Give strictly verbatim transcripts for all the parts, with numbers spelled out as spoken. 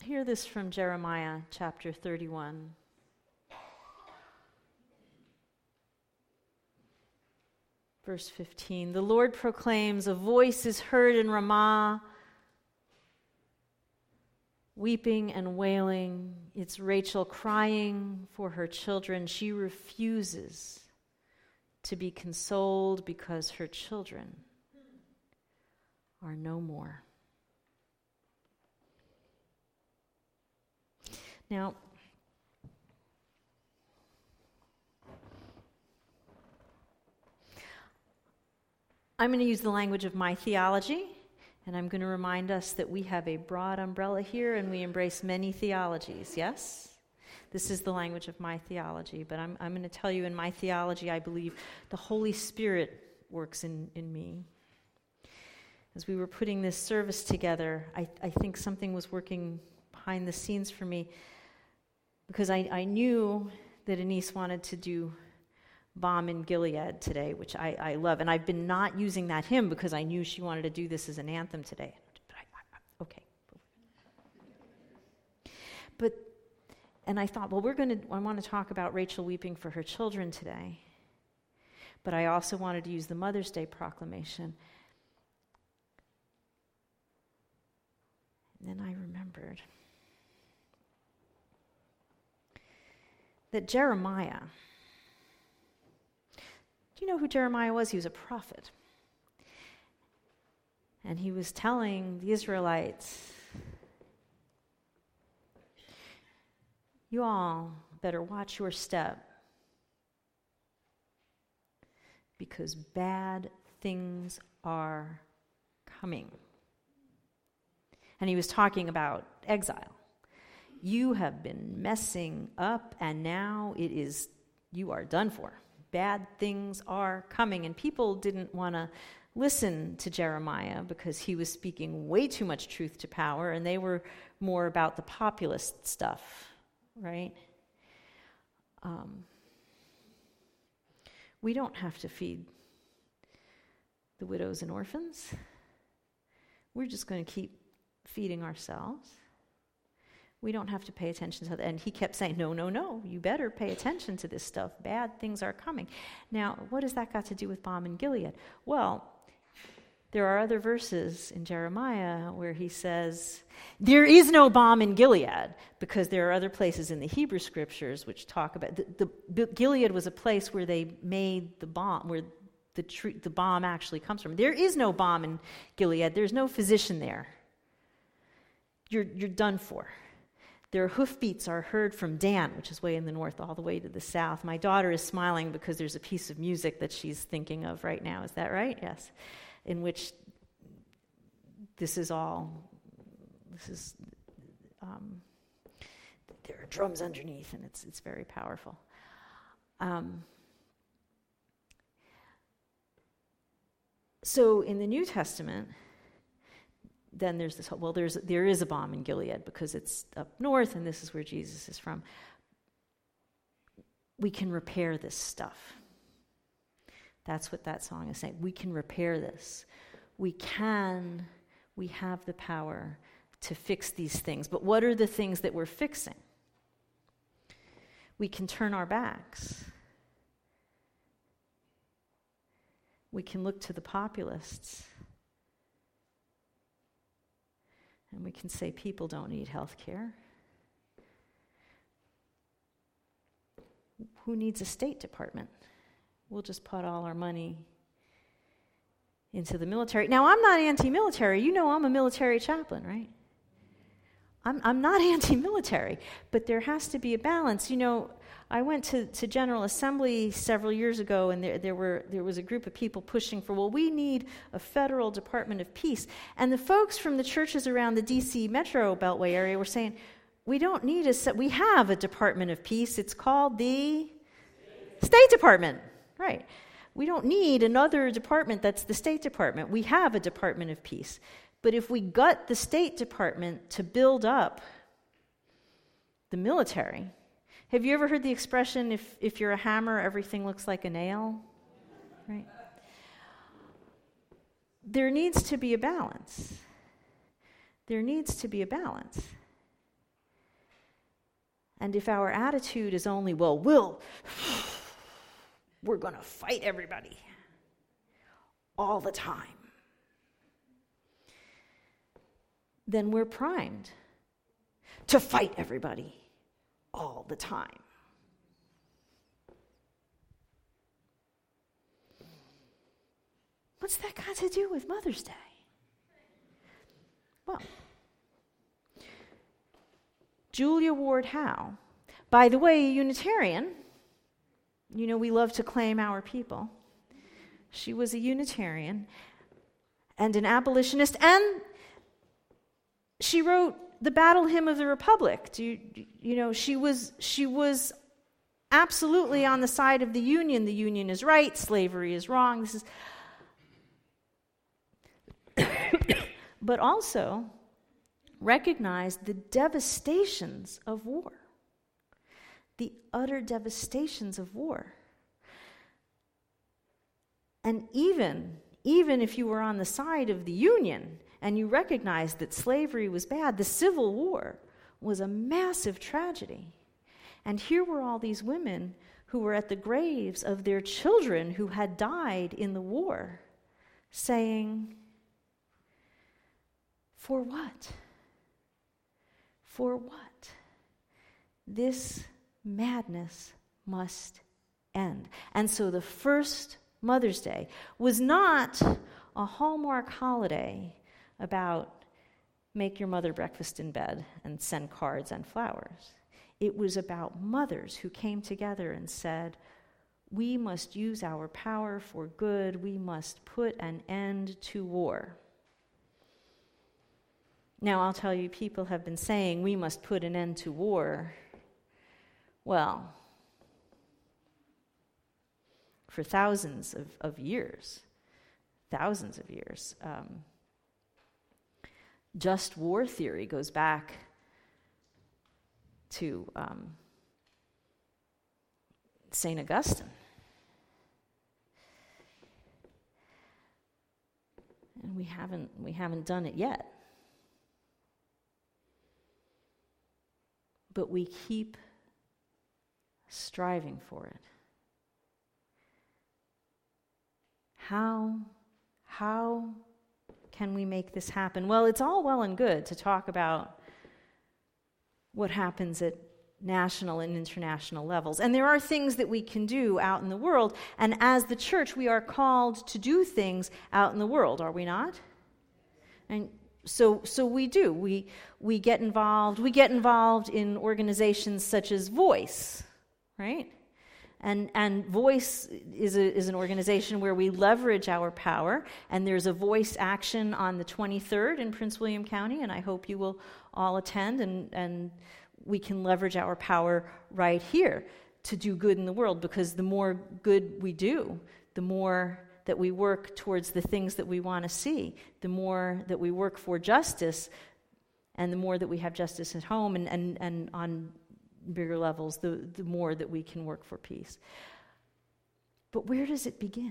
Hear this from Jeremiah chapter thirty-one. Verse fifteen, the Lord proclaims, a voice is heard in Ramah, weeping and wailing. It's Rachel crying for her children. She refuses to be consoled because her children are no more. Now, I'm going to use the language of my theology, and I'm going to remind us that we have a broad umbrella here and we embrace many theologies, yes? This is the language of my theology, but I'm, I'm going to tell you in my theology, I believe the Holy Spirit works in, in me. As we were putting this service together, I, I think something was working behind the scenes for me, because I, I knew that Anise wanted to do Balm in Gilead today, which I, I love. And I've been not using that hymn because I knew she wanted to do this as an anthem today. But I, I, okay. But, and I thought, well, we're going to, I want to talk about Rachel weeping for her children today. But I also wanted to use the Mother's Day proclamation. And then I remembered that Jeremiah, do you know who Jeremiah was? He was a prophet. And he was telling the Israelites, you all better watch your step, because bad things are coming. And he was talking about exile. You have been messing up, and now it is, you are done for. Bad things are coming. And people didn't want to listen to Jeremiah because he was speaking way too much truth to power, and they were more about the populist stuff, right? Um, we don't have to feed the widows and orphans. We're just going to keep feeding ourselves. We don't have to pay attention to that. And he kept saying, no, no, no, you better pay attention to this stuff. Bad things are coming. Now, what has that got to do with Balm in Gilead? Well, there are other verses in Jeremiah where he says, there is no balm in Gilead, because there are other places in the Hebrew scriptures which talk about, the, the Gilead was a place where they made the balm, where the, tr- the balm actually comes from. There is no balm in Gilead. There's no physician there. You're, you're done for. Their hoofbeats are heard from Dan, which is way in the north, all the way to the south. My daughter is smiling because there's a piece of music that she's thinking of right now. Is that right? Yes. In which this is all, this is, um, there are drums underneath, and it's it's very powerful. Um, so in the New Testament, then there's this, well, there's there is a balm in Gilead because it's up north and this is where Jesus is from. We can repair this stuff. That's what that song is saying. We can repair this. We can, we have the power to fix these things. But what are the things that we're fixing? We can turn our backs. We can look to the populists. And we can say people don't need health care. Who needs a State Department? We'll just put all our money into the military. Now, I'm not anti-military. You know I'm a military chaplain, right? I'm, I'm not anti-military, but there has to be a balance. You know, I went to, to General Assembly several years ago, and there, there were there was a group of people pushing for, well, we need a federal Department of Peace. And the folks from the churches around the D C Metro Beltway area were saying, we don't need a, we have a Department of Peace. It's called the State Department. Right. We don't need another department that's the State Department. We have a Department of Peace. But if we gut the State Department to build up the military, have you ever heard the expression, if, if you're a hammer, everything looks like a nail? Right? There needs to be a balance. There needs to be a balance. And if our attitude is only, well, we'll, we're going to fight everybody all the time, then we're primed to fight everybody all the time. What's that got to do with Mother's Day? Well, Julia Ward Howe, by the way, a Unitarian. You know, we love to claim our people. She was a Unitarian and an abolitionist, and she wrote the Battle Hymn of the Republic. Do you, you know, she was she was absolutely on the side of the Union. The Union is right, slavery is wrong. This is but also recognized the devastations of war, the utter devastations of war. And even, even if you were on the side of the Union and you recognized that slavery was bad, the Civil War was a massive tragedy. And here were all these women who were at the graves of their children who had died in the war, saying, for what? For what? This madness must end. And so the first Mother's Day was not a Hallmark holiday about make your mother breakfast in bed and send cards and flowers. It was about mothers who came together and said, we must use our power for good. We must put an end to war. Now, I'll tell you, people have been saying we must put an end to war. Well, for thousands of, of years, thousands of years. Um, just war theory goes back to um, Saint Augustine. And we haven't we haven't done it yet. But we keep striving for it. How, how can we make this happen? Well, it's all well and good to talk about what happens at national and international levels. And there are things that we can do out in the world. And as the church, we are called to do things out in the world, are we not? And So, so we do. We we get involved. We get involved in organizations such as Voice, right? And and Voice is a, is an organization where we leverage our power. And there's a Voice action on the twenty-third in Prince William County. And I hope you will all attend. And and we can leverage our power right here to do good in the world. Because the more good we do, the more that we work towards the things that we want to see, the more that we work for justice, and the more that we have justice at home and, and, and on bigger levels, the, the more that we can work for peace. But where does it begin?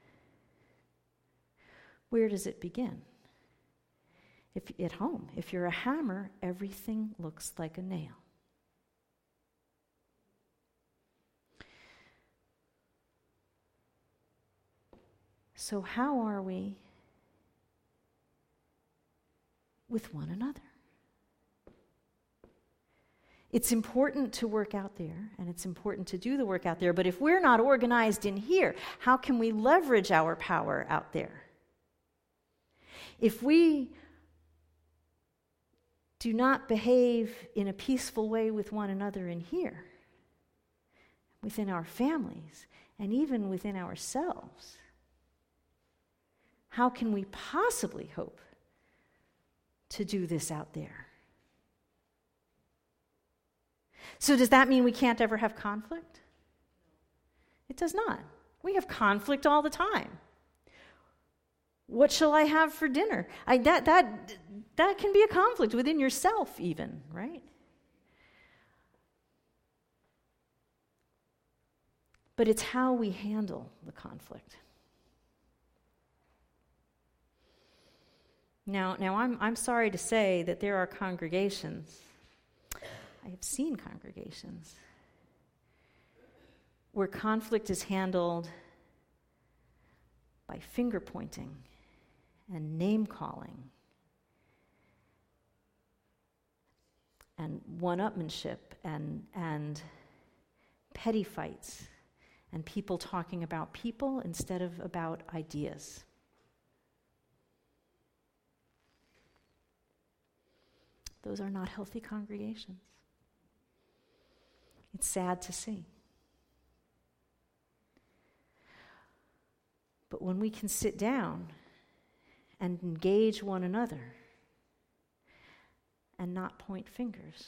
Where does it begin? If at home, if you're a hammer, everything looks like a nail. So how are we with one another? It's important to work out there, and it's important to do the work out there, but if we're not organized in here, how can we leverage our power out there? If we do not behave in a peaceful way with one another in here, within our families, and even within ourselves, how can we possibly hope to do this out there? So does that mean we can't ever have conflict? It does not. We have conflict all the time. What shall I have for dinner? I, that, that, that can be a conflict within yourself even, right? But it's how we handle the conflict. Now, now I'm I'm sorry to say that there are congregations. I have seen congregations where conflict is handled by finger pointing and name calling and one-upmanship and, and petty fights and people talking about people instead of about ideas. Those are not healthy congregations. It's sad to see. But when we can sit down and engage one another and not point fingers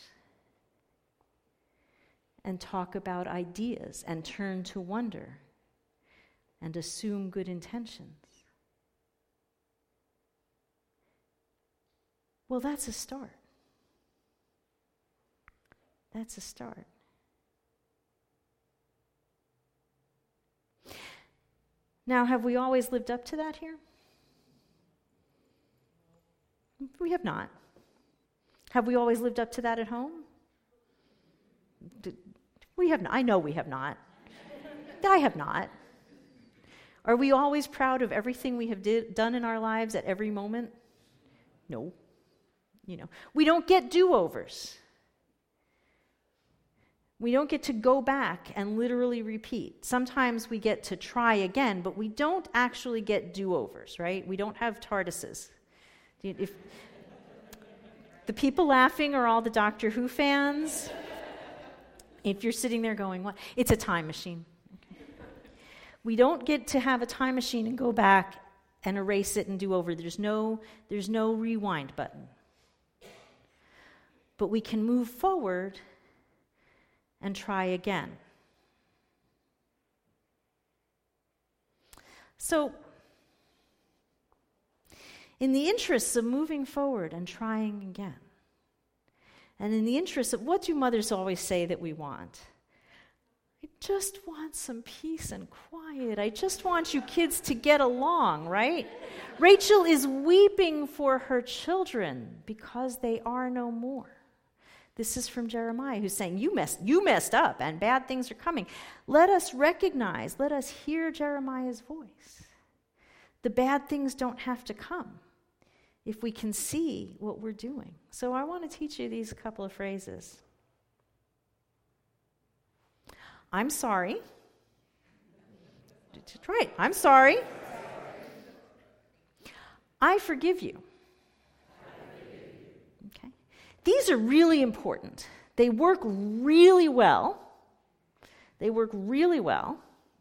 and talk about ideas and turn to wonder and assume good intentions, well, that's a start. That's a start. Now, have we always lived up to that here? We have not. Have we always lived up to that at home? We have not. I know we have not. I have not. Are we always proud of everything we have did, done in our lives at every moment? No. You know, we don't get do-overs. We don't get to go back and literally repeat. Sometimes we get to try again, but we don't actually get do-overs, right? We don't have TARDISes. If the people laughing are all the Doctor Who fans, if you're sitting there going, what? It's a time machine. Okay. We don't get to have a time machine and go back and erase it and do over. There's no, there's no rewind button. But we can move forward and try again. So, in the interests of moving forward and trying again, and in the interest of what do mothers always say that we want? I just want some peace and quiet. I just want you kids to get along, right? Rachel is weeping for her children because they are no more. This is from Jeremiah, who's saying, you messed, you messed up and bad things are coming. Let us recognize, let us hear Jeremiah's voice. The bad things don't have to come if we can see what we're doing. So I want to teach you these couple of phrases. I'm sorry. Right, I'm sorry. I forgive you. Okay. These are really important. They work really well. They work really well.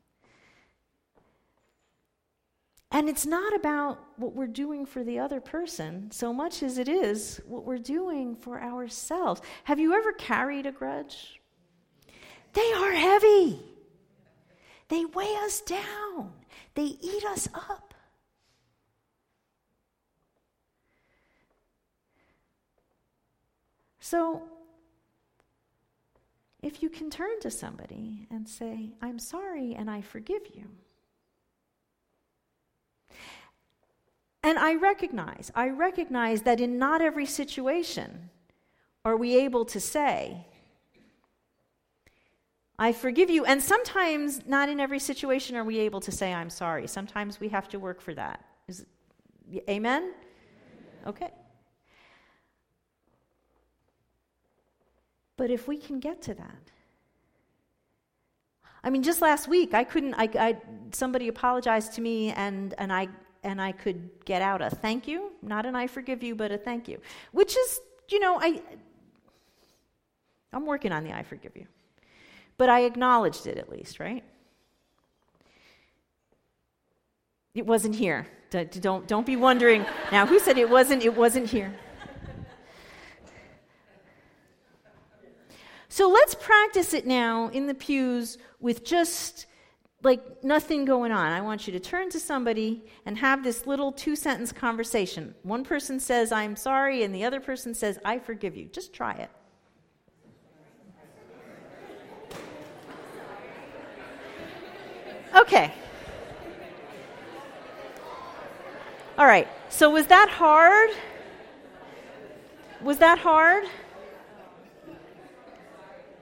And it's not about what we're doing for the other person so much as it is what we're doing for ourselves. Have you ever carried a grudge? They are heavy. They weigh us down. They eat us up. So, if you can turn to somebody and say, I'm sorry and I forgive you. And I recognize, I recognize that in not every situation are we able to say, I forgive you. And sometimes, not in every situation are we able to say, I'm sorry. Sometimes we have to work for that. Is it, amen? Okay. But if we can get to that, I mean, just last week, I couldn't, I, I somebody apologized to me and, and I and I could get out a thank you, not an I forgive you, but a thank you, which is, you know, I, I'm working on the I forgive you. But I acknowledged it at least, right? It wasn't here. Don't, don't be wondering, now who said it wasn't? It wasn't here. So let's practice it now in the pews with just like nothing going on. I want you to turn to somebody and have this little two-sentence conversation. One person says, I'm sorry, and the other person says, I forgive you. Just try it. Okay. All right. So was that hard? Was that hard?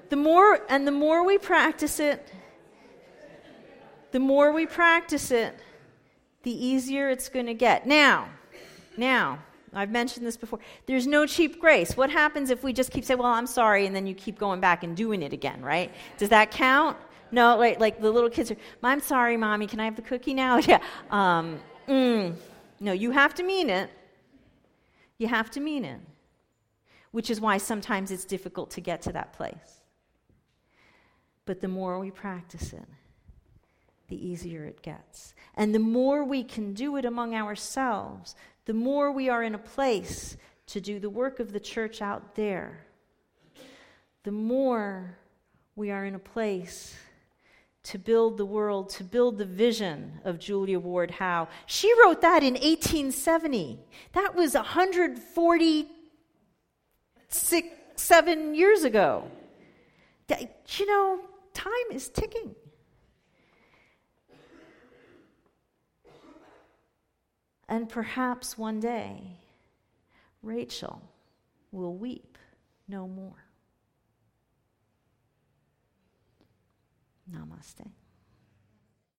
The more, and the more we practice it, the more we practice it, the easier it's going to get. Now, now, I've mentioned this before. There's no cheap grace. What happens if we just keep saying, well, I'm sorry, and then you keep going back and doing it again, right? Does that count? No, like, like the little kids are, I'm sorry, Mommy, can I have the cookie now? Yeah. Um, mm. No, you have to mean it. You have to mean it. Which is why sometimes it's difficult to get to that place. But the more we practice it, the easier it gets. And the more we can do it among ourselves, the more we are in a place to do the work of the church out there, the more we are in a place to build the world, to build the vision of Julia Ward Howe. She wrote that in eighteen seventy. That was one hundred forty-six, seven years ago. That, you know, time is ticking. And perhaps one day, Rachel will weep no more. Namaste.